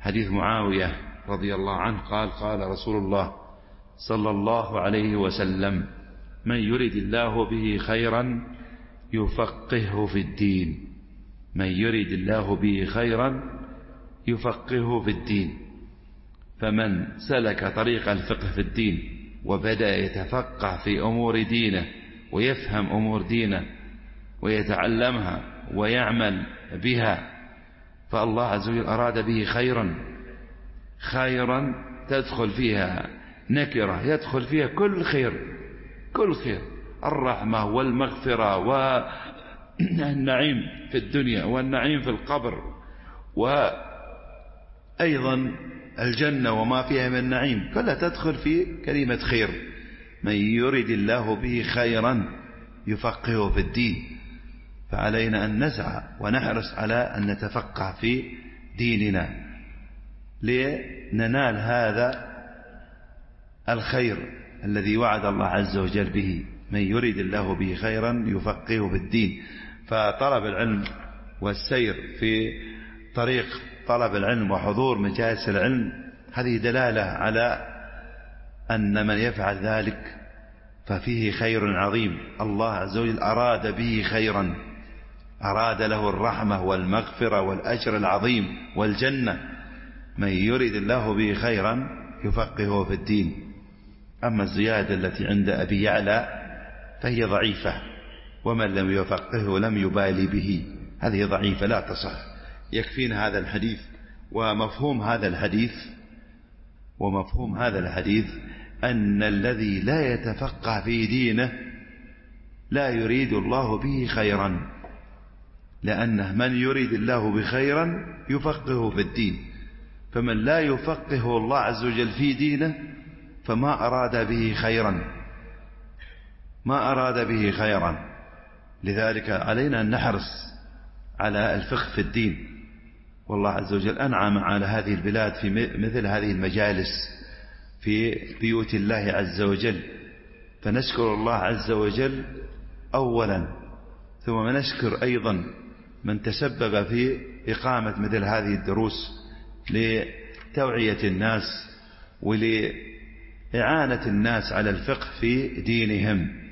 حديث معاوية رضي الله عنه قال: قال رسول الله صلى الله عليه وسلم: من يرد الله به خيرا يفقهه في الدين. من يرد الله به خيرا يفقهه في الدين. فمن سلك طريق الفقه في الدين وبدأ يتفقه في أمور دينه ويفهم أمور دينه ويتعلمها ويعمل بها، فالله عز وجل أراد به خيرا، خيرا تدخل فيها نكرة يدخل فيها كل خير، كل خير، الرحمة والمغفرة والنعيم في الدنيا والنعيم في القبر، وأيضا الجنة وما فيها من نعيم، كلها تدخل في كلمة خير. من يرد الله به خيرا يفقهه في الدين. فعلينا أن نسعى ونحرص على أن نتفقه في ديننا لننال هذا الخير الذي وعد الله عز وجل به. من يرد الله به خيرا يفقهه في الدين. فطلب العلم والسير في طريق طلب العلم وحضور مجالس العلم هذه دلالة على أن من يفعل ذلك ففيه خير عظيم. الله عز وجل أراد به خيرا، أراد له الرحمة والمغفرة والأجر العظيم والجنة. من يرد الله به خيرا يفقهه في الدين. أما الزيادة التي عند أبي يعلى فهي ضعيفة، ومن لم يفقهه لم يبالي به، هذه ضعيفة لا تصح. يكفينا هذا الحديث ومفهوم هذا الحديث أن الذي لا يتفقه في دينه لا يريد الله به خيرا، لأنه من يريد الله بخيرا يفقهه في الدين. فمن لا يفقهه الله عز وجل في دينه فما أراد به خيرا، ما أراد به خيرا. لذلك علينا أن نحرص على الفقه في الدين. والله عز وجل أنعم على هذه البلاد في مثل هذه المجالس في بيوت الله عز وجل، فنشكر الله عز وجل أولا، ثم نشكر أيضا من تسبب في إقامة مثل هذه الدروس لتوعية الناس ولإعانة الناس على الفقه في دينهم.